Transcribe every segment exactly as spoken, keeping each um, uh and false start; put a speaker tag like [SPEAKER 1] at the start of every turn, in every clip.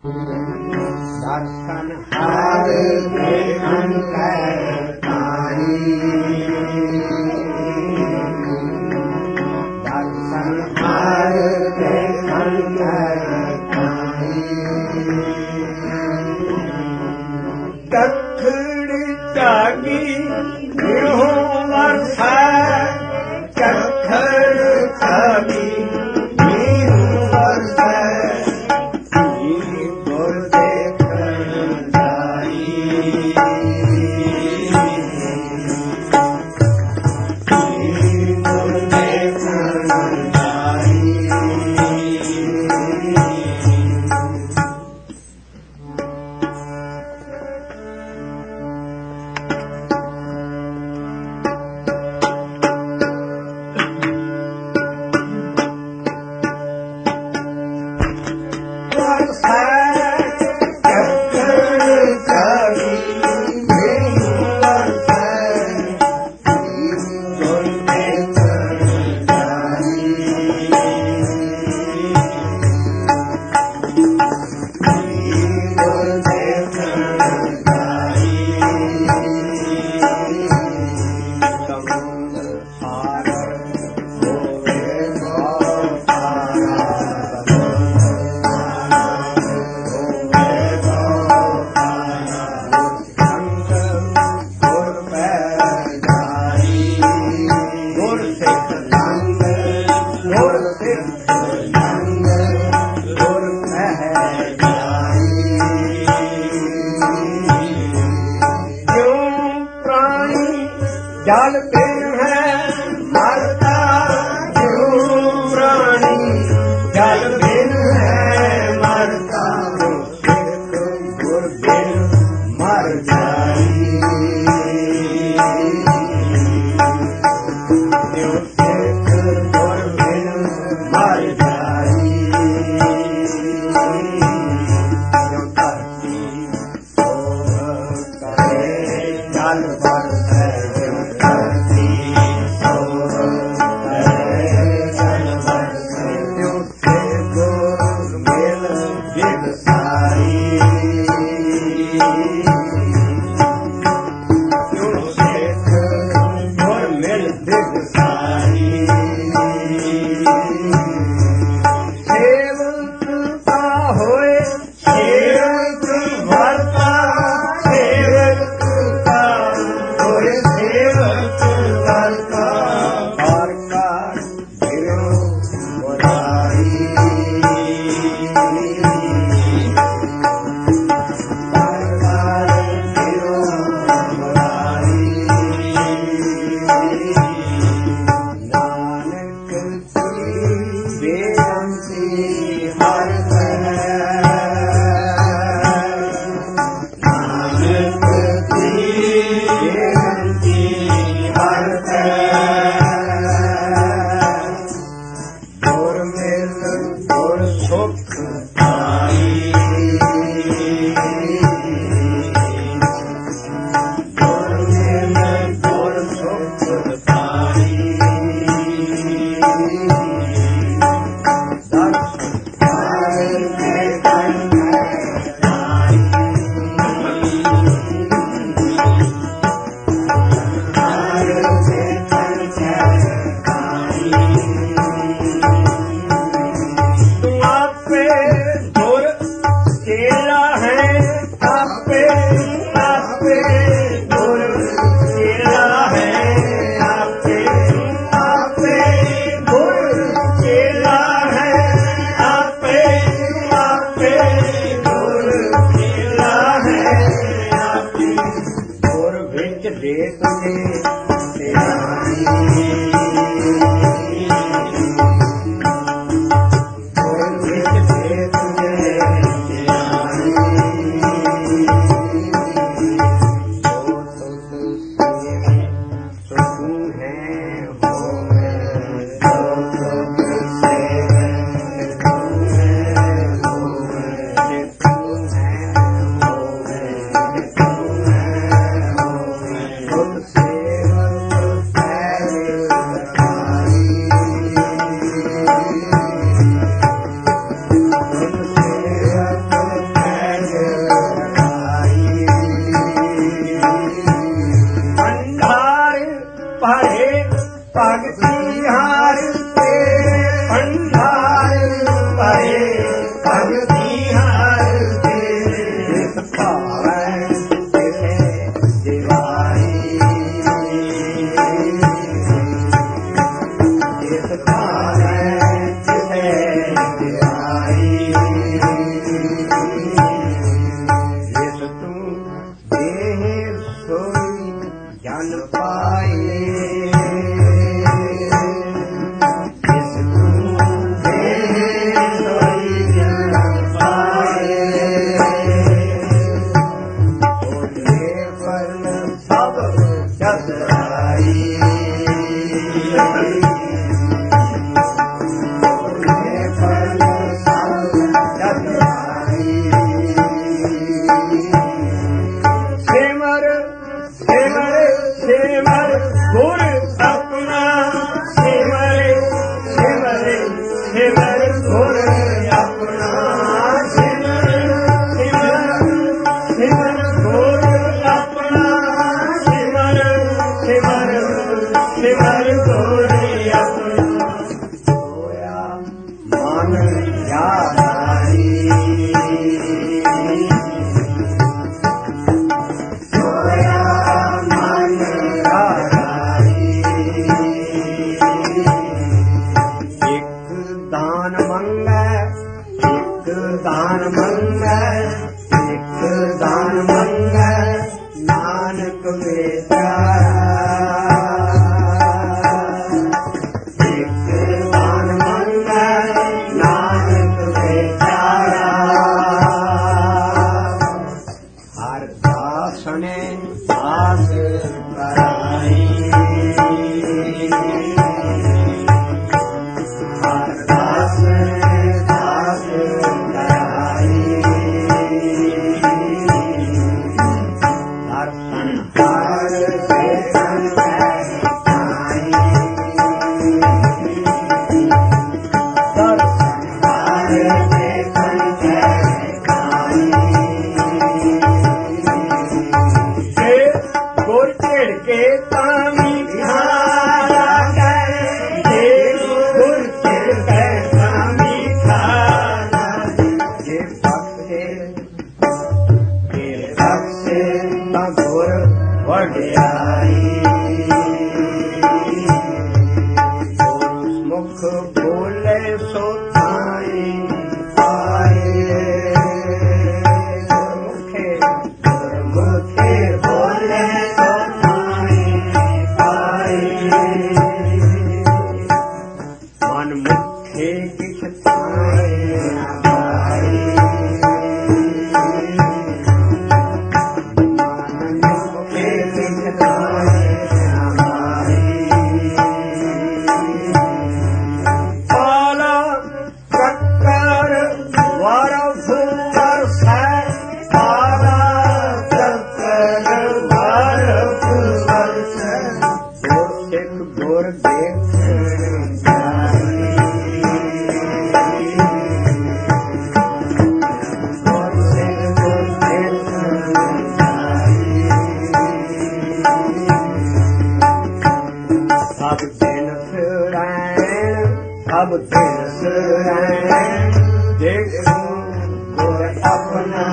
[SPEAKER 1] ਦਰਸ਼ਨ ਹਰ ਦੇ ਅੰਤਰ ਪਾਣੀ, ਦਰਸ਼ਨ ਹਰ ਦੇ ਅੰਤਰ ਪਾਣੀ। ਚੱਖੜ ਚਾਗੀ ਨਿਰੋ ਵਰਸੈ, ਚੱਖੜ ਚਾਗੀ ਨਿਰੋ ਵਰਸੈ। ਜਲ ਬਿਨ ਹੈ ਮਰਦਾ ਜਿਉ ਪ੍ਰਾਣੀ, ਜਲ ਬਿਨ ਹੈ ਮਰਦਾ ਗੁਰ ਬਿਨ ਮਰ ਜਾਈ। ਜਿਉ ਸਿੱਖ ਗੁਰ ਬਿਨ ਮਰ ਜਾਈ। ਜਿਉ ਧਰਤੀ ਸੋਹ ਕਰੇ ਜਲ ਵਰਸੈ, ਮੰਗੈ ਇੱਕ ਦਾਨ ਮੰਗੈ ਨਾਨਕ ਵਿਚਾਰਾ ਇੱਕ ਦਾਨ ਮੰਗੈ ਨਾਨਕ ਵਿਚਾਰਾ ਹਰ ਦਾਸਨੇ ਆਸ ਕਰਾਈ ਹਰ ਦਾਸਨੇ ਆਸ ਕਰਾਈ ਹਰ ਸੰਸਾਰ ਦੇ ਸੰਗੈ ਆਈ ਹਰ ਸੰਸਾਰ ਦੇ ਸੰਗੈ ਗੁਰ ਢਿੜ ਕੇ ਤਾਂ ਮੀਠਾ ਲਾਗੈ ਜੇ ਗੁਰ ਢਿੜ ਕੇ ਤਾਂ ਮੀਠਾ ਲਾਗੈ ਜੇ ਬਖਸ਼ੇ ਜੇ ਬਖਸ਼ੇ ਤਾਂ ਗੁਰ ਵਡਿਆਈ ਗੁਰ ਮੁਖ ਬੋਲੇ ਸੋ ਥਾਈ ਆਏ ਗੁਰਮੁਖੇ ਗੁਰਮੁਖੇ ਬੋਲੇ ਮਨ ਮੁਖੇ ਕਿਛ ਥਾਏ ਨਾ ਪਾਈ ਮਨ ਮੁਖੇ ਕਿਛ ਥਾਏ ਨਾ ਪਾਈ ਪਾਲਾ ਚੱਕਰ ਵਰ ਫੁਰ ਸੈ ਪਾਲਾ ਚੱਕਰ ਵਰ ਫੁਰ ਸੈ ਗੁਰ ਸਿੱਖ ਗੁਰ ਦੇਖ ਸਭ ਦਿਨ ਫਿਰੈਣ ਸਭ ਦਿਨ ਫਿਰੈਣ ਦੇਖੋ ਗੁਰ ਆਪਣਾ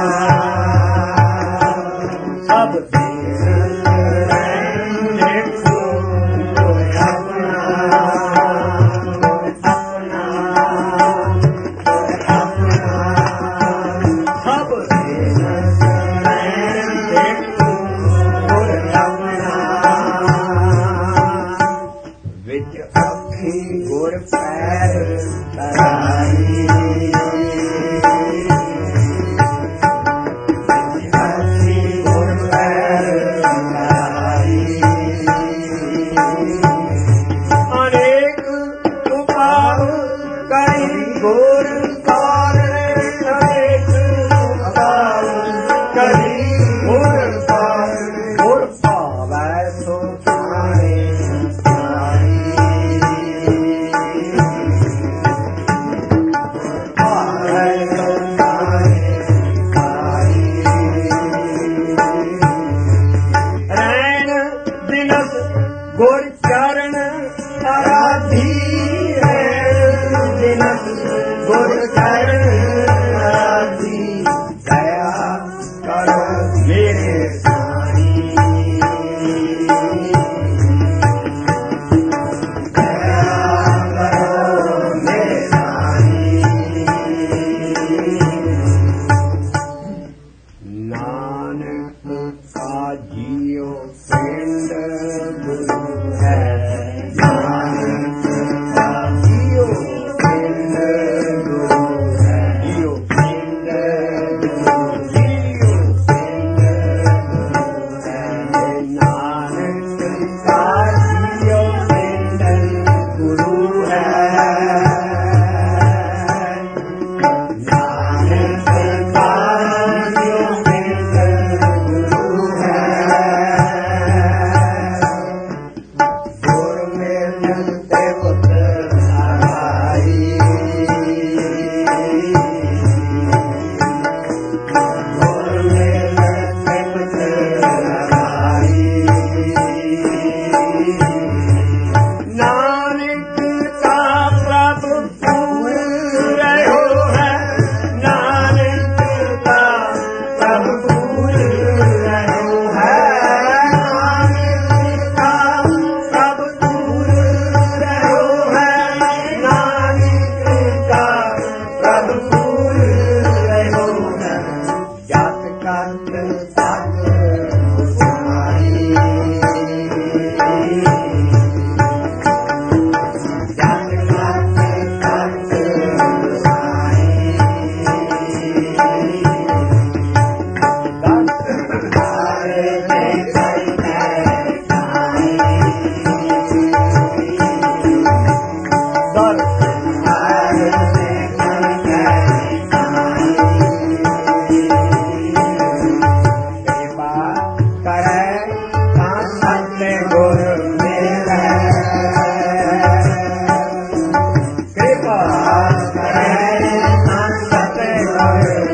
[SPEAKER 1] ਸਭ ਦਿਨ ਫਿਰੈਣ ਦੇਖੋ ਗੁਰ ਆਪਣਾ ਗੁਰ ਆਪਣਾ ਗੁਰ ਆਪਣਾ ਸਭ ਦਿਨ ਫਿਰੈਣ ਦੇਖੋ ਗੁਰ ਆਪਣਾ ਵਿੱਚ ਅੱਖੀ ਗੁਰ ਪੈਰ ਤਰਾਈ ਅੱਖੀ ਗੁਰ ਪੈਰ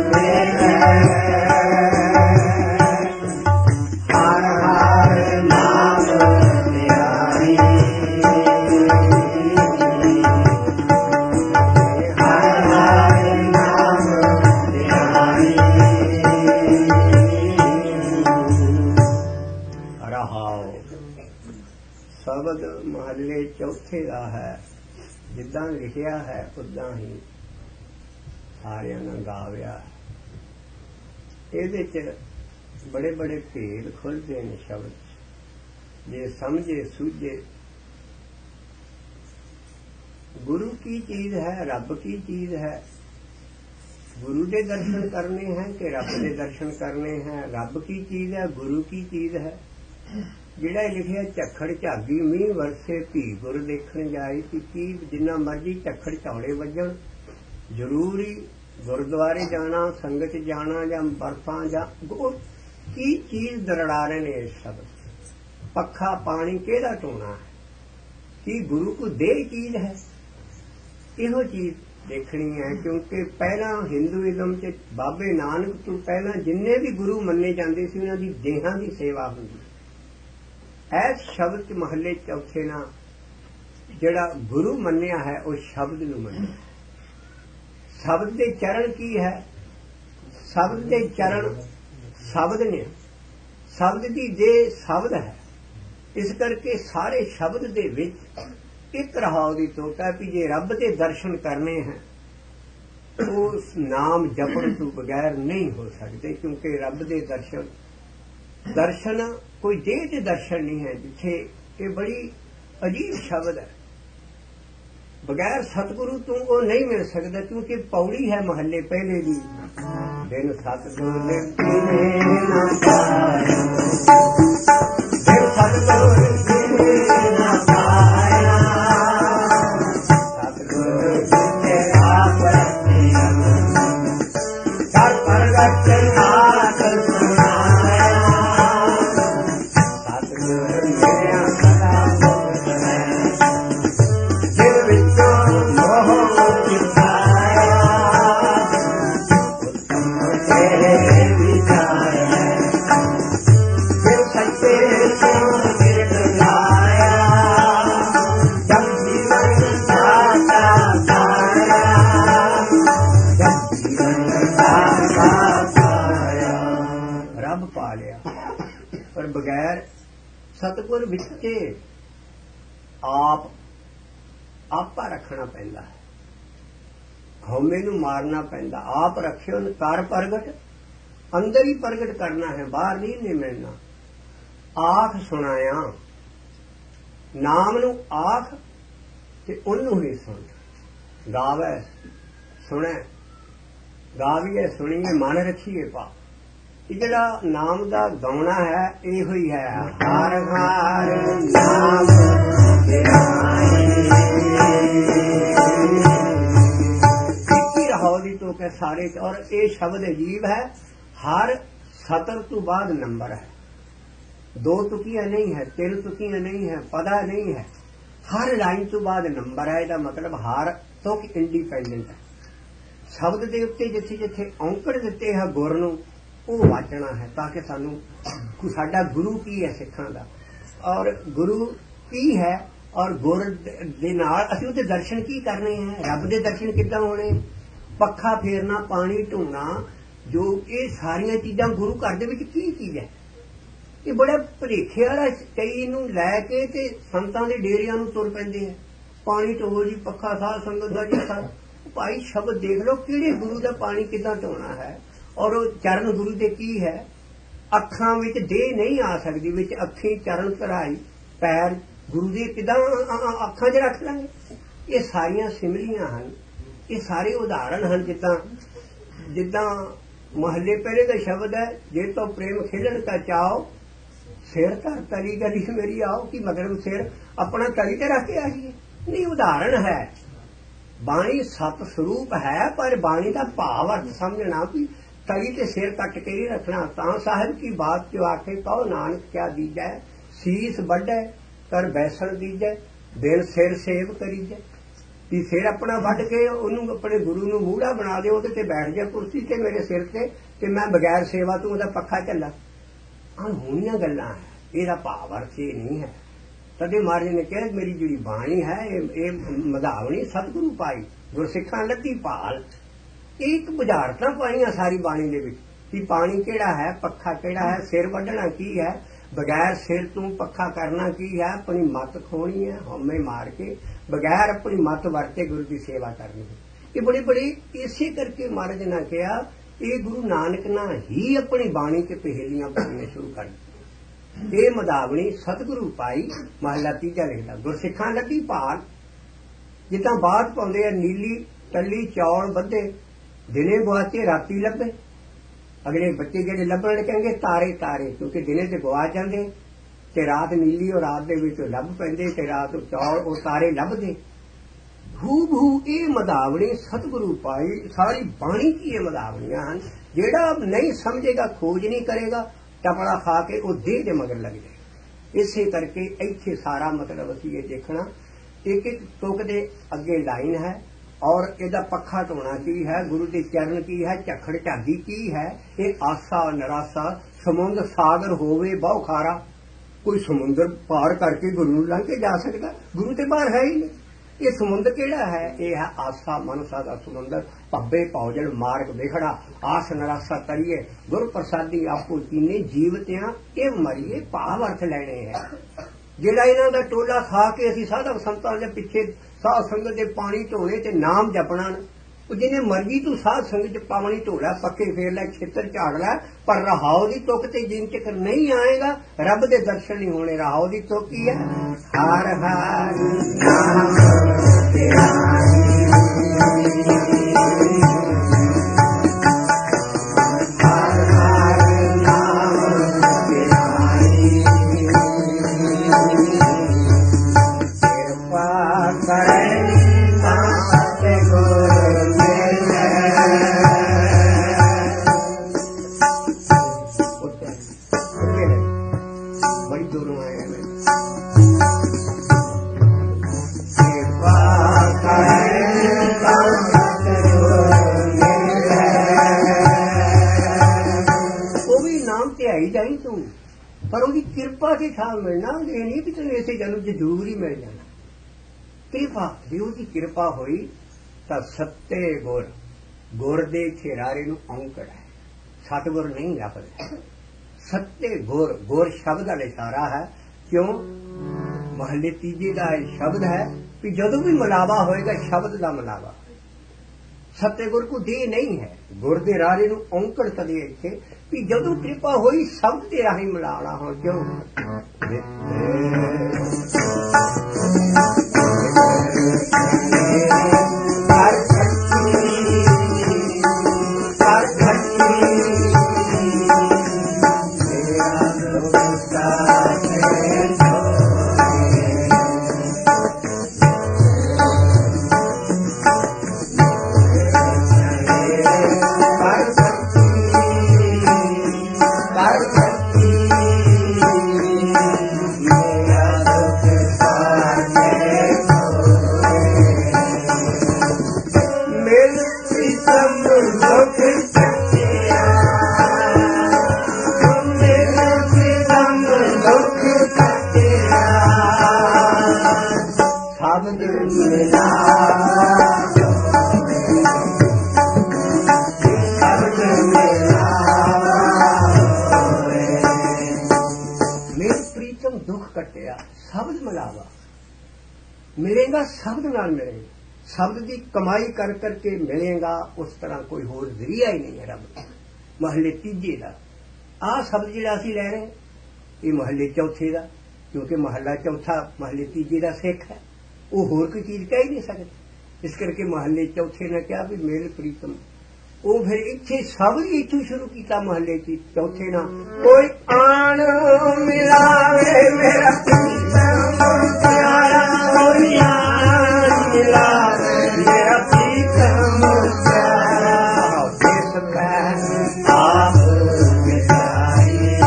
[SPEAKER 1] ਸ਼ਬਦ ਮਹੱਲੇ ਚੌਥੇ ਦਾ ਹੈ, ਜਿੱਦਾਂ ਲਿਖਿਆ ਹੈ ਉਦਾਂ ਹੀ ਸਾਰਿਆਂ ਨੇ ਗਾਵਿਆ। ਇਹਦੇ ਚ ਬੜੇ ਬੜੇ ਭੇਦ ਖੁੱਲ੍ਹਦੇ ਨੇ ਸ਼ਬਦ, ਜੇ ਸਮਝੇ ਸੂਝੇ। ਗੁਰੂ ਕੀ ਚੀਜ਼ ਹੈ, ਰੱਬ ਕੀ ਚੀਜ਼ ਹੈ, ਗੁਰੂ ਦੇ ਦਰਸ਼ਨ ਕਰਨੇ हैं कि रब के दर्शन करने हैं, रब की चीज है, गुरु की चीज है। ਜਿਹੜਾ ਲਿਖਿਆ ਝੱਖੜ ਝਾਗੀ ਮੀਂਹ ਵਰਸੇ ਧੀ ਗੁਰ ਦੇਖਣ ਜਾਈ ਕਿ ਕੀ ਜਿੰਨਾ ਮਰਜੀ ਝੱਖੜ ਝੌਲੇ ਵੱਜਣ, ਜ਼ਰੂਰੀ ਗੁਰਦੁਆਰੇ ਜਾਣਾ, ਸੰਗਤ ਜਾਣਾ ਜਾਂ ਬਰਫਾਂ ਜਾਂ ਕੀ ਚੀਜ਼ ਦਰੜਾ ਰਹੇ ਨੇ ਇਸ ਸ਼ਬਦ। ਪੱਖਾ ਪਾਣੀ ਕਿਹਦਾ ਢੋਣਾ ਹੈ, ਕੀ ਗੁਰੂ ਕੋ ਦੇ ਚੀਜ਼ ਹੈ, ਇਹੋ ਚੀਜ਼ ਦੇਖਣੀ ਹੈ। ਕਿਉਂਕਿ ਪਹਿਲਾਂ ਹਿੰਦੂਇਜ਼ਮ ਚ ਬਾਬੇ ਨਾਨਕ ਤੋਂ ਪਹਿਲਾਂ ਜਿੰਨੇ ਵੀ ਗੁਰੂ ਮੰਨੇ ਜਾਂਦੇ ਸੀ ਉਹਨਾਂ ਦੀ ਦੇਹਾਂ ਦੀ ਸੇਵਾ ਹੁੰਦੀ। ਇਸ ਸ਼ਬਦ ਚ ਮਹੱਲੇ ਚੌਥੇ ਨਾਲ ਜਿਹੜਾ ਗੁਰੂ ਮੰਨਿਆ ਹੈ ਉਹ ਸ਼ਬਦ ਨੂੰ ਮੰਨਿਆ। ਸ਼ਬਦ ਦੇ ਚਰਨ ਕੀ ਹੈ, ਸ਼ਬਦ ਦੇ ਚਰਨ ਸ਼ਬਦ ਨੇ, ਸ਼ਬਦ ਦੀ ਦੇ ਸ਼ਬਦ ਹੈ। ਇਸ ਕਰਕੇ ਸਾਰੇ ਸ਼ਬਦ ਦੇ ਵਿੱਚ ਇੱਕ ਰਹਾਉ ਦੀ ਤੋਟਾ ਵੀ ਜੇ ਰੱਬ ਦੇ ਦਰਸ਼ਨ ਕਰਨੇ ਹੈ ਉਸ ਨਾਮ ਜਪਣ ਤੋਂ ਬਗੈਰ ਨਹੀਂ ਹੋ ਸਕਦੇ। ਕਿਉਂਕਿ ਰੱਬ ਦੇ ਦਰਸ਼ਨ ਦਰਸ਼ਨ ਕੋਈ ਦੇਹ ਦੇ ਦਰਸ਼ਨ ਨਹੀਂ ਹੈ, ਜਿੱਥੇ ਇਹ ਬੜੀ ਅਜੀਬ ਸ਼ਬਦ ਹੈ। ਬਗੈਰ ਸਤਿਗੁਰੂ ਤੋਂ ਉਹ ਨਹੀਂ ਮਿਲ ਸਕਦਾ। ਕਿਉਂਕਿ ਪੌੜੀ ਹੈ ਮਹੱਲੇ ਪਹਿਲੇ ਦੀ, ਬਿਨ ਸਤਿਗੁਰ ਕਿਵੇਂ ਨਾ ਪਾਇਆ, ਬਿਨ ਸਤਿਗੁਰ ਕਿਵੇਂ ਨਾ ਪਾਇਆ, ਸਤਿਗੁਰ ਜਿਤੇ ਆਪ ਰਖਿਆ, ਕਰ ਪ੍ਰਗਟ ਨਾਥ ਸੁਣਾਇਆ, ਸਤਿਗੁਰ ਮੇਰਾ ਸਦਾ ਮੁਕਤ ਹੈ, ਜਿਨ ਵਿੱਚੋਂ ਮੋਹ ਚੁਕਾਇਆ, ਉਤਮ ਤੇਰੇ ਵਿਚਾਰ ਹੈ, ਜਿਨ ਸੱਚੇ ਤੋਂ ਨਿਰਗ ਲਾਇਆ, ਜਗ ਜੀਵਨ ਸਾਚਾ ਪਾਇਆ, ਜਗ ਜੀਵਨ ਸਾਚਾ ਪਾਇਆ। ਰੱਬ ਪਾ ਲਿਆ, ਪਰ ਬਗੈਰ ਸਤਿਗੁਰ ਵਿੱਚ ਆਪ ਆਪਾ ਰੱਖਣਾ ਪੈਂਦਾ ਹੈ। ਹਉਮੈ ਨੂੰ ਮਾਰਨਾ ਪੈਂਦਾ, ਆਪ ਰੱਖਿਓ ਨ ਕਰ ਪ੍ਰਗਟ, ਅੰਦਰ ਹੀ ਪ੍ਰਗਟ ਕਰਨਾ ਹੈ, ਬਾਹਰ ਨਹੀਂ ਨੇ ਮਿਲਣਾ। ਆਖ ਸੁਣਾਇਆ, ਨਾਮ ਨੂੰ ਆਖ ਤੇ ਉਹਨੂੰ ਹੀ ਸੁਣ। ਗਾਵੇ ਸੁਣੈ, ਗਾਵੀਏ ਸੁਣੀਏ ਮਨ ਰੱਖੀਏ ਪਾ। ਇਹ ਜਿਹੜਾ ਨਾਮ ਦਾ ਗਾਉਣਾ ਹੈ ਇਹੋ ਹੀ ਹੈ, ਹਰ ਹਰ ਨਾਮ ਇੱਕੀ ਰਹਾਉ ਦੀ ਤੋਕ ਹੈ ਸਾਰੇ। ਔਰ ਇਹ ਸ਼ਬਦ ਅਜੀਬ ਹੈ, ਹਰ ਸਤਰ ਤੋਂ ਬਾਅਦ ਨੰਬਰ ਹੈ, ਦੋ ਤੁਕੀਆਂ ਨਹੀਂ ਹੈ, ਤਿੰਨ ਤੁਕੀਆਂ ਨਹੀਂ ਹੈ, ਪਦਾ ਨਹੀਂ ਹੈ, ਹਰ ਲਾਈਨ ਤੋਂ ਬਾਅਦ ਨੰਬਰ ਹੈ। ਇਹਦਾ ਮਤਲਬ ਹਰ ਤੁਕ ਇੰਡੀਪੈਂਡੈਂਟ ਹੈ। ਸ਼ਬਦ ਦੇ ਉੱਤੇ ਜਿੱਥੇ ਜਿੱਥੇ ਔਂਕੜ ਦਿੱਤੇ ਹੈ ਗੁਰ ਨੂੰ ਉਹ ਵਾਚਣਾ ਹੈ, ਤਾਂ ਕਿ ਸਾਨੂੰ ਸਾਡਾ ਗੁਰੂ ਕੀ ਹੈ ਸਿੱਖਾਂ ਦਾ, ਔਰ ਗੁਰੂ ਕੀ ਹੈ, ਔਰ ਗੁਰ ਦੇ ਨਾਲ ਅਸੀਂ ਉਹਦੇ ਦਰਸ਼ਨ ਕੀ ਕਰਨੇ ਹੈ। ਰੱਬ ਦੇ ਦਰਸ਼ਨ ਕਿੱਦਾਂ ਹੋਣੇ, ਪੱਖਾ ਫੇਰਨਾ, ਪਾਣੀ ਢੋਣਾ, ਜੋ ਇਹ ਸਾਰੀਆਂ ਚੀਜ਼ਾਂ ਗੁਰੂ ਘਰ ਦੇ ਵਿੱਚ ਕੀ ਚੀਜ਼ ਹੈ। ਇਹ ਬੜਾ ਭੁਲੇਖੇ ਵਾਲਾ, ਕਈ ਨੂੰ ਲੈ ਕੇ ਤੇ ਸੰਤਾਂ ਦੇ ਡੇਰਿਆਂ ਨੂੰ ਤੁਰ ਪੈਂਦੇ ਹੈ। ਪਾਣੀ ਢੋਵੋ ਜੀ, ਪੱਖਾ ਸਾਧ ਸੰਗਤ ਦਾ ਜੀ। ਭਾਈ ਸ਼ਬਦ ਦੇਖ ਲਓ ਕਿਹੜੇ ਗੁਰੂ ਦਾ ਪਾਣੀ ਕਿੱਦਾਂ ਢੋਣਾ ਹੈ, ਔਰ ਉਹ ਚਰਨ ਗੁਰੂ ਦੇ ਕੀ ਹੈ। ਅੱਖਾਂ ਵਿੱਚ ਦੇਹ ਨਹੀਂ ਆ ਸਕਦੀ, ਵਿੱਚ ਅੱਖੀ ਚਰਨ ਧਰਾਈ ਪੈਰ ਗੁਰੂ ਦੇ ਕਿੱਦਾਂ ਅੱਖਾਂ 'ਚ ਰੱਖ ਲਾਂਗੇ। ਇਹ ਸਾਰੀਆਂ ਸਿਮਲੀਆਂ ਹਨ, ਇਹ ਸਾਰੇ ਉਦਾਹਰਨ ਹਨ। ਜਿੱਦਾਂ ਜਿੱਦਾਂ ਮਹੱਲੇ ਪਹਿਲੇ ਦਾ ਸ਼ਬਦ ਹੈ, ਜੇ ਤੋਂ ਪ੍ਰੇਮ ਖੇਲਣ ਦਾ ਚਾਓ, ਸਿਰ ਧਰ ਤਲੀ ਗਲੀ ਮੇਰੀ ਆਓ। ਕੀ ਮਤਲਬ ਸਿਰ ਆਪਣਾ ਤਲੀ ਤੇ ਰੱਖ ਕੇ ਆਈਏ? ਨਹੀਂ, ਉਦਾਹਰਨ ਹੈ। ਬਾਣੀ ਸਤ ਸਰੂਪ ਹੈ, ਪਰ ਬਾਣੀ ਦਾ ਭਾਵ ਅਰਥ ਸਮਝਣਾ ਵੀ ਤਲੀ ਤੇ ਸਿਰ ਕੱਟ ਕੇ ਹੀ ਰੱਖਣਾ। ਤਾਂ ਸਾਹਿਬ ਕੀ ਬਾਤ ਜੋ ਆਖੇ ਕਹੋ ਨਾਨਕ ਕਿਆ ਦੀਜੈ, ਸੀਸ ਵੱਢੈ ਕਰ ਬੈਸਣ ਦੀਜੈ, ਬਿਨ ਸਿਰ ਸੇਵ ਕਰੀਜੈ। ਵੀ ਸਿਰ ਆਪਣਾ ਵੱਢ ਕੇ ਉਹਨੂੰ ਆਪਣੇ ਗੁਰੂ ਨੂੰ ਮੂਹੜਾ ਬਣਾ ਦੇ, ਉਹਦੇ ਤੇ ਬੈਠ ਜਾ ਕੁਰਸੀ ਤੇ ਮੇਰੇ ਸਿਰ ਤੇ, ਤੇ ਮੈਂ ਬਗੈਰ ਸੇਵਾ ਤੋਂ ਉਹਦਾ ਪੱਖਾ ਝੱਲਾ। ਅਣਹੋਣੀਆਂ ਗੱਲਾਂ ਹੈ, ਇਹਦਾ ਭਾਵ ਅਰਥ ਇਹ ਨਹੀਂ ਹੈ। ਤਦੇ ਮਹਾਰਾਜ ਨੇ ਕਿਹਾ ਮੇਰੀ ਜਿਹੜੀ ਬਾਣੀ ਹੈ ਇਹ ਮਧਾਵਣੀ ਸਤਿਗੁਰੂ ਪਾਈ, ਗੁਰਸਿੱਖਾਂ ਲੱਗੀ ਭਾਲ। ਇਹ ਇੱਕ ਬੁਝਾਰਤਾਂ ਪਾਈਆਂ ਸਾਰੀ ਬਾਣੀ ਦੇ ਵਿੱਚ ਕਿ ਪਾਣੀ ਕਿਹੜਾ ਹੈ, ਪੱਖਾ ਕਿਹੜਾ ਹੈ, ਸਿਰ ਵੱਢਣਾ ਕੀ ਹੈ, ਬਗੈਰ ਸਿਰ ਤੋਂ ਪੱਖਾ ਕਰਨਾ ਕੀ ਹੈ, ਆਪਣੀ ਮੱਤ ਖੋਣੀ ਹੈ, ਹਉਮੈ ਮਾਰ ਕੇ ਬਗੈਰ ਆਪਣੀ ਮੱਤ ਵਰਤੇ ਗੁਰੂ ਦੀ ਸੇਵਾ ਕਰਨੀ ਹੈ। ਇਹ ਬੜੇ ਬੜੇ ਇਸੇ ਕਰਕੇ ਮਹਾਰਾਜ ਨੇ ਕਿਹਾ ਇਹ ਗੁਰੂ ਨਾਨਕ ਨਾਲ ਹੀ ਆਪਣੀ ਬਾਣੀ ਤੇ ਪਹੇਲੀਆਂ ਪਾਉਣੀਆਂ ਸ਼ੁਰੂ ਕਰ ਦਿੱਤੀਆਂ। ਇਹ ਮਧਾਵਣੀ ਸਤਿਗੁਰੂ ਪਾਈ, ਮਹਲਾ ਤੀਜਾ ਲਿਖਦਾ ਗੁਰਸਿੱਖਾਂ ਲੱਗੀ ਭਾਲ। ਜਿੱਦਾਂ ਬਾਤ ਪਾਉਂਦੇ ਆ ਨੀਲੀ ਟੱਲੀ ਚੌਲ ਬੱਧੇ, ਦਿਨੇ ਗੁਆਚੇ ਰਾਤੀ ਲੱਭੇ। ਅਗਲੇ ਬੱਚੇ ਜਿਹੜੇ ਲੱਭਣ ਕਹਿੰਗੇ ਤਾਰੇ ਤਾਰੇ, ਕਿਉਂਕਿ ਦਿਨੇ ਤੇ ਗਵਾ ਜਾਂਦੇ ਤੇ ਰਾਤ ਨੀਲੀ ਔਰ ਰਾਤ ਦੇ ਵਿੱਚ ਲੱਭ ਪੈਂਦੇ ਤੇ ਰਾਤ ਚੌਲ ਉਹ ਤਾਰੇ ਲੱਭਦੇ। ਹੂ ਬਹੂ ਇਹ ਮਧਾਵਣੀ ਸਤਿਗੁਰੂ ਪਾਈ, ਸਾਰੀ ਬਾਣੀ ਕੀ ਇਹ ਮਧਾਵਣੀਆਂ ਹਨ। ਜਿਹੜਾ ਨਹੀਂ ਸਮਝੇਗਾ, ਖੋਜ ਨਹੀਂ ਕਰੇਗਾ, ਟਪੜਾ ਖਾ ਕੇ ਉਹ ਦੇਹ ਦੇ ਮਗਰ ਲੱਗ ਜਾਏ। ਇਸੇ ਕਰਕੇ ਇੱਥੇ ਸਾਰਾ ਮਤਲਬ ਅਸੀਂ ਇਹ ਦੇਖਣਾ, ਇੱਕ ਇੱਕ ਤੁਕ ਦੇ ਅੱਗੇ ਲਾਈਨ ਹੈ ਔਰ ਇਹਦਾ ਪੱਖਾ ਢੋਣਾ ਕੀ ਹੈ, ਗੁਰੂ ਦੇ ਚਰਨ ਕੀ ਹੈ, ਝੱਖੜ ਝਾਗੀ ਕੀ ਹੈ। ਇਹ ਆਸਾ ਨਰਾਸਾ ਸਮੁੰਦਰ ਸਾਗਰ ਹੋਵੇ ਬਹੁ ਖਾਰਾ, ਕੋਈ ਸਮੁੰਦਰ ਪਾਰ ਕਰਕੇ ਗੁਰੂ ਨੂੰ ਲੰਘ ਕੇ ਜਾ ਸਕਦਾ, ਗੁਰੂ ਤੇ ਬਾਹਰ ਹੈ ਹੀ ਨਹੀਂ। ਇਹ ਸਮੁੰਦਰ ਕਿਹੜਾ ਹੈ, ਇਹ ਹੈ ਆਸਾ ਮਨਸਾ ਦਾ ਸਮੁੰਦਰ। ਭੱਬੇ ਭੌਜਲ ਮਾਰਗ ਵਿਖੜਾ, ਆਸ ਨਰਾਸਾ ਤਰੀਏ, ਗੁਰ ਪ੍ਰਸਾਦੀ ਆਪੋ ਚੀਨੇ ਜੀਵਤਿਆਂ ਇਹ ਮਰੀਏ, ਭਾਵ ਅਰਥ ਲੈਣੇ ਹੈ। ਜਿਹੜਾ ਇਹਨਾਂ ਦਾ ਟੋਲਾ ਖਾ ਕੇ ਅਸੀਂ ਸਾਧੂ ਸੰਤਾਂ ਦੇ ਪਿੱਛੇ ਸਾਧ ਸੰਗਤ ਦੇ ਪਾਣੀ ਢੋਣੇ ਤੇ ਨਾਮ ਜਪਣਾ, ਉਹ ਜਿਹਨੇ ਮਰਜ਼ੀ ਤੂੰ ਸਾਧ ਸੰਗਤ ਚ ਪਾਣੀ ਢੋਲਾ, ਪੱਕੇ ਫੇਰ ਲੈ, ਛੇਤਰ ਝਾੜ ਲੈ, ਪਰ ਰਹਾਉ ਦੀ ਤੁਕ ਤੇ ਜਿੰਨ ਚੱਕਰ ਨਹੀਂ ਆਏਗਾ ਰੱਬ ਦੇ ਦਰਸ਼ਨ ਨਹੀਂ ਹੋਣੇ। ਰਹਾਉ ਦੀ ਤੁਕ ਕੀ ਹੈ, ਹਰ ਹਰ ਨਾਮ ਤੇਰਾ पर उसकी कृपा के साथ मिलना, ये नहीं कि तुम ऐसे जन्म से जरूर ही मिल जाना। कृपा जो उसकी कृपा हुई तो सत्ते गुर गुर दे छेरारे नूं औंकड़ है, सतगुर नहीं लभदा। सत्ते गुर गुर शब्द का इशारा है, क्यों महले तीजे का शब्द है कि जदों भी मिलावा होएगा शब्द का मिलावा। सत्य गुर को दे नहीं है, गुर दे रारे नूं औंकड़ तदे इत्थे कि जदों कृपा हुई शब्द के राही मिलाना हो। क्यों मिलेगा, शब्द नाल मिलेगा, शब्द की कमाई कर करके मिलेगा, उस तरह कोई होर जरिया ही नहीं है रब। महले तीजे का आ शब्द जिहड़ा असीं लै रहे ये महले चौथे का, क्योंकि महला चौथा महले तीजे का सिख है, वो होर कोई चीज कह ही नहीं सकते। इस करके महले चौथे ने कहा भी मेल प्रीतम, वो फिर इत्थे शब्द इत्थों शुरू किया महले की चौथे ना, कोई आन मिलावे मेरा प्रीतम प्यारा, कोई आन मिलावे मेरा प्रीतम प्यारा, देश का आप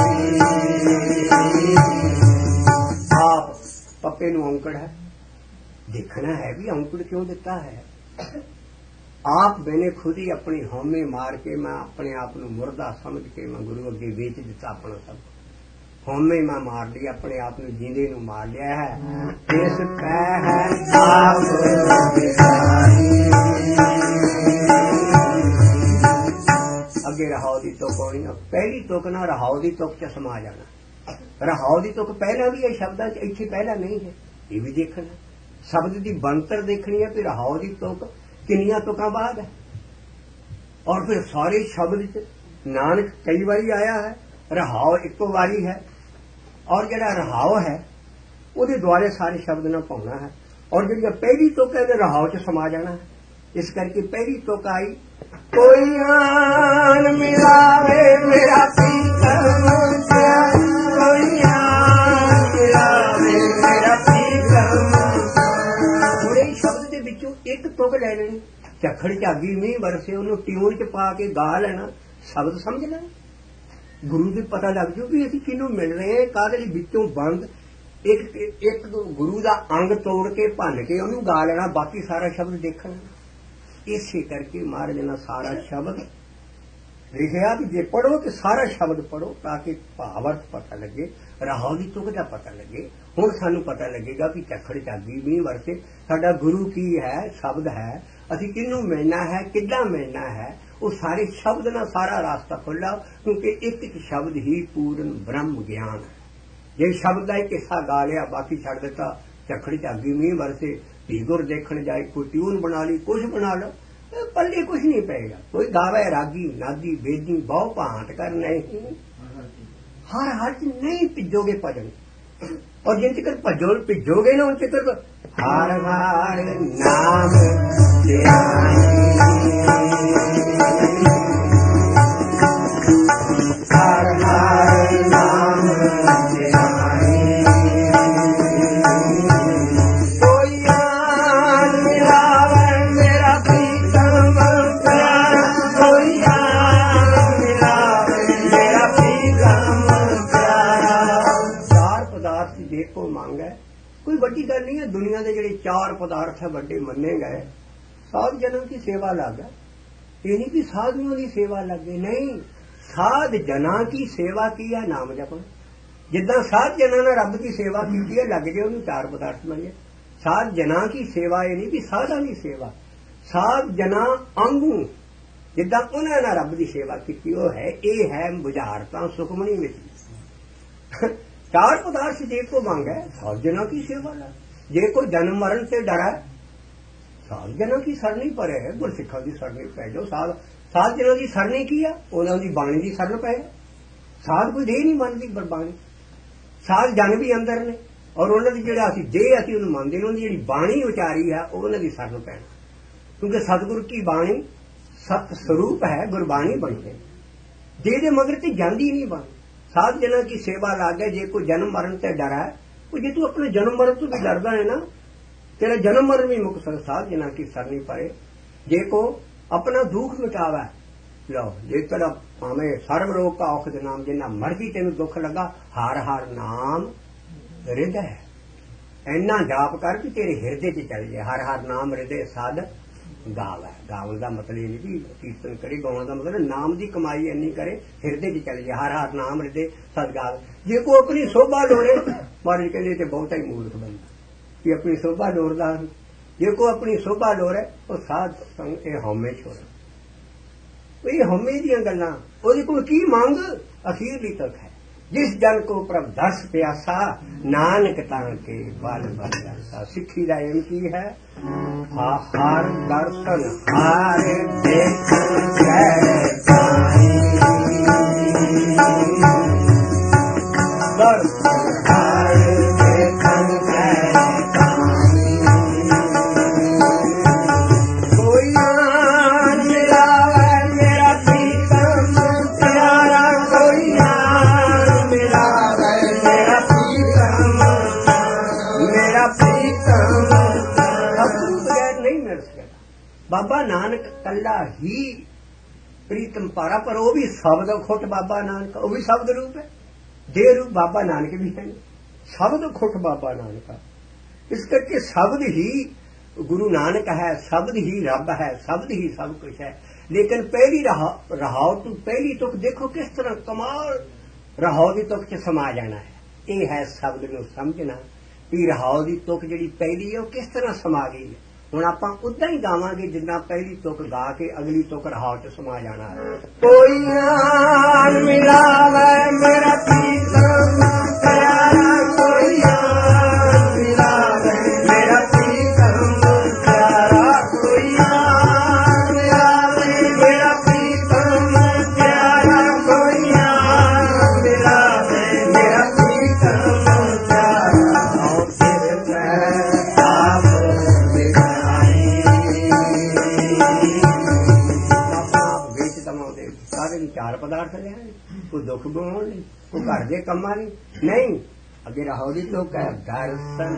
[SPEAKER 1] आप पप्पे नूं औंकड़ है, देखना है भी अंकुर क्यों दिता है। आप मैंने खुद ही अपनी हौमे मार के मैं अपने आप को मुर्दा समझ के मैं गुरु अगे बेच दिता अपना सब हौमे मैं मार लिया अपने आप को जींदे नूं मार लिया है। इस पै है आप अगे रहाओ दी तुक आनी पहली तुक ना रहाओ दी तुक च समा जाना। रहाओ दी तुक पहला भी है शब्दां च इत्थे पहला नहीं है ये भी देखना शब्द की बनतर देखनी है फिर रहाओ की तुक किनिया तुकां बाद है और फिर सारे शब्द च नानक कई बारी आया है रहाओ एको बारी है और जिहड़ा रहाओ है उहदे द्वारे सारे शब्द ना पाउणा है और जिहड़ी पहली तुक है रहाओ च समा जाना है। इस करके पहली तुक आई कोई आन मिलावे मेरा पीतल कोई आन मिलावे मेरा पीतल शब्द के विचों एक तुक ले लेनी झखड़ झागी मीह बरसे उन्होंने ट्यून च पा के गा लेना शब्द समझ लेना गुरु को पता लग जू भी असीं किनू मिल रहे हैं काहदे लई विचों बंद एक एक गुरु का अंग तोड़ के भन के उन्होंने गा लेना बाकी सारा शब्द देख लेना। इसे करके महाराज ने सारा शब्द लिखिया कि जे पढ़ो तो सारा शब्द पढ़ो ताकि भावार्थ पता लगे राहों की तुक का पता लगे। हुण सानू पता लगेगा कि झखड़ झागी मीह वरसे साडा गुरु की है शब्द है असीं किनू मिलना है किद्दां मिलना है वो सारे शब्द ना सारा रास्ता खुला क्योंकि एक एक शब्द ही पूर्ण ब्रह्म ज्ञान है। जे शब्द का एक हिस्सा गा लिया बाकी छड़ दिता झखड़ झागी मीह वरसे भीगुर देखण जाए कोई ट्यून बना ली कुछ बना लो पल्ले कुछ नहीं पेगा कोई गावे रागी नागी बेदी बहु भांट कर नहीं हर हर च नहीं भिजोगे भजन और जिन तक भजो भिजोगे ना उन तक हर हर नाम हर हर नाम कोई आन मिलावे मेरा प्रीतम प्यारा कोई आन मिलावे मेरा प्रीतम प्यारा। चार पदार्थ देखो मांग है कोई बड़ी गल नहीं है दुनिया के जिहड़े चार पदार्थ है बड़े मन्ने गए साध जनों की सेवा लग गए ये नहीं कि साधुओं की सेवा लग गई नहीं साध जना की सेवा की है नाम जपन जिदा साध जना ने रब की सेवा की है लग गए उन्होंने चार पदार्थ बन गए। साध जना की सेवा ये नहीं कि साधा की सेवा साध जना आंगू जिदा उन्होंने रब की सेवा की है ये है बुझारता सुखमणी में चार पदार्थ जे को मांग है साध जना की सेवा ला जे कोई जन्म मरण से डरा साध जना की सरनी पर है गुरसिखा की सरनी पै जाओ साध साध जना की सरनी की है उन्होंने बाणी की सरन पै साध कोई देह नहीं मनती पर बाणी साध जन भी अंदर ने और उन्होंने जो असी देह असी उन्हें मानते उन्होंने जी बाणी उचारी है उन्होंने सरन पैना क्योंकि सतगुरु की बाणी सत स्वरूप है गुरबाणी बनते देह दे मगर ते जांदी नहीं बाणी। साध जना की सेवा ला गए जे कोई जन्म मरण से डरा है वो जे तू अपने जन्म मरण तो भी डरदा है ना तेरा जन्म मरण भी मुक्त साध जना की सरनी पड़े जे को अपना दुख मिटावा लो जे तेरा भावे सर्व रोग का औखद नाम जिन्ना मर्जी तेन दुख लगा हार हार नाम हृदय इन्ना जाप कर कि तेरे हृदय च चल जाए हर हर नाम हृदय साध गावे गावन का मतलब ये नहीं भी कीर्तन करे गावन का मतलब नाम की कमाई इन्नी करे हृदय च चल जाए हर हर नाम हृदय सद गावे जे को अपनी शोभा लोड़े महाराज कहते बहुत ही मूर्ख बनता कि अपनी शोभा लोड़दा जे को अपनी शोभा लोड़ है वो साध संग ये हौमे छोड़ ये हौमे दी गल्लां ओदी कोई की मांग अखीरली तक है जिस जन को प्रभ दर्श प्यासा नानक तां के बल बल जासा। सिक्खी दा एम की है हर दर्शन हर देख दर्शन हर देखन कोई आन मिलावे मेरा प्रीतम प्यारा कोई आन मिलावे मेरा प्रीतम मेरा प्रीतम सतगुरु बगैर नहीं मिल सकेगा। बाबा नानक कल्ला ही प्रीतम पारा पर वो भी शब्द खुट बाबा नानक वो भी शब्द रूप है दे रूप बाबा नानक भी है शब्द खुट बाबा नानक इस करके शब्द ही गुरु नानक है, शब्द ही रब है, शब्द ही सब कुछ है। लेकिन पहली रहाव तो पहली तुक देखो किस तरह कमाल रहाव की तुक च समा जाना है। ये है शब्द नूं समझना भी रहाव की तुक जिहड़ी पहली है वो किस तरह समा गई है। हुण आपां उदां ही गावांगे जिन्ना पहली तुक गा के अगली तुक रहाव च समा जाना है। कोई नाल मिलावे मेरा प्रीतम प्यारा, कोई नाल मिलावे मेरा प्रीतम प्यारा, कोई नाल मिलावे मेरा प्रीतम प्यारा, कोई नाल मिलावे मेरा प्रीतम प्यारा। और फिर मैं आप चार पदार्थ लिया, कोई दुख गवाउण नहीं, कोई घर के कमां नहीं। अगे रहो दी तो कह दर्शन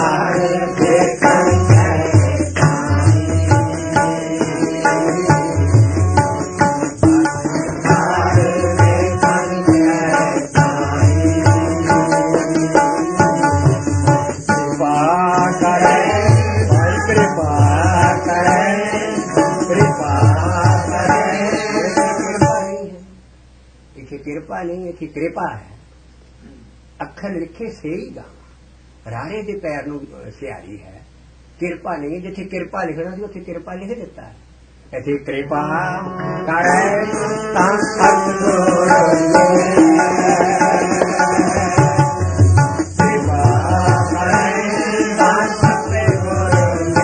[SPEAKER 1] कृपा नहीं, इत्थे कृपा है। अखर लिखे से ही गावा, राणे दे पैर नूं सियारी है। कृपा नहीं, जिथे कृपा लिखना सी उत्थे कृपा लिख दिता है। इत्थे कृपा करे तां सतगुर कृपा करे तां सतगुर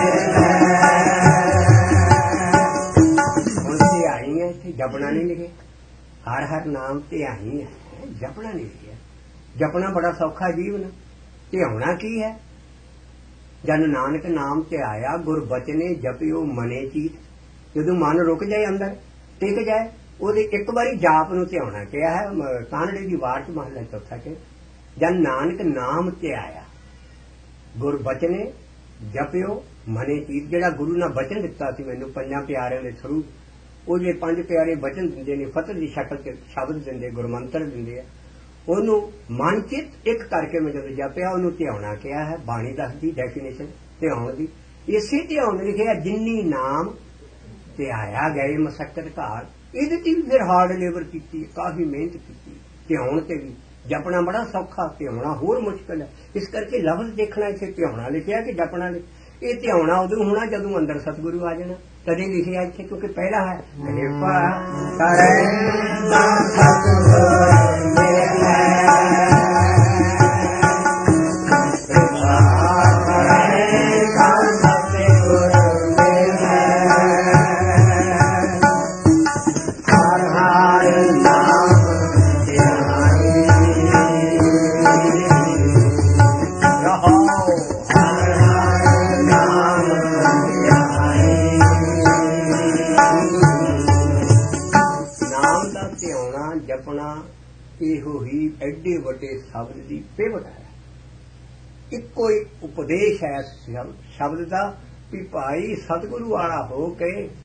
[SPEAKER 1] हुण सियारी है, इत्थे जपना नहीं लिखे। हर हर नाम ध्याई है, जपना नहीं लिखिया। जपना बड़ा सौखा जीवन, ध्याउणा की है। जन नानक नाम ध्याया गुर बचने जपियो मने चीत। जदों मन रुक जाए अंदर टिक जाए ओदे एक बारी जाप नूं ध्याउणा किया है। कानड़े की वार च महला चौथा के जन नानक नाम ध्याया गुर बचने जपियो मने चीत। जिहड़ा गुरु ने वचन दिता सी मैनूं पंजां प्यारिਆਂ ਦੇ थरू, ਉਹ ਜੇ ਪੰਜ ਪਿਆਰੇ ਵਚਨ ਦਿੰਦੇ ਨੇ, ਫਤਿਹ ਦੀ ਸ਼ਕਲ ਚ ਸ਼ਬਦ ਦਿੰਦੇ, ਗੁਰਮੰਤਰ ਦਿੰਦੇ ਆ, ਉਹਨੂੰ ਮਨ ਚਿੱਤ ਇੱਕ ਕਰਕੇ ਮੈਂ ਜਦੋਂ ਜਪਿਆ ਉਹਨੂੰ ਧਿਆਉਣਾ ਕਿਹਾ ਹੈ। ਬਾਣੀ ਦੱਸਦੀ ਡੈਫੀਨੇਸ਼ਨ ਧਿਆਉਣ ਦੀ, ਇਸੇ ਧਿਆਉਣ ਲਿਖਿਆ ਜਿੰਨੀ ਨਾਮ ਧਿਆਇਆ ਗਏ ਮਸਕਤ ਘਾਰ। ਇਹਦੇ ਤੇ ਵੀ ਫਿਰ ਹਾਰਡ ਲੇਬਰ ਕੀਤੀ, ਕਾਫੀ ਮਿਹਨਤ ਕੀਤੀ। ਧਿਆਉਣ ਤੇ ਵੀ ਜਪਣਾ ਬੜਾ ਸੌਖਾ, ਧਿਆਉਣਾ ਹੋਰ ਮੁਸ਼ਕਲ ਹੈ। ਇਸ ਕਰਕੇ ਲਫ਼ਜ਼ ਦੇਖਣਾ ਇੱਥੇ ਧਿਆਉਣਾ ਲਿਖਿਆ ਕਿ ਜਪਣਾ ਲਿਖਿਆ। ਇਹ ਧਿਆਉਣਾ ਉਦੋਂ ਹੋਣਾ ਜਦੋਂ ਅੰਦਰ ਸਤਿਗੁਰੂ ਆ ਜਾਣਾ, तदे लिखे इतने, क्योंकि पहला है कृपा करे हर हर नाम रहो, हर हर नाम जपना इहो ही एडे वड्डे शब्द की पेवट है। इको उपदेश है शब्द का भी भाई सतगुरु वाला हो के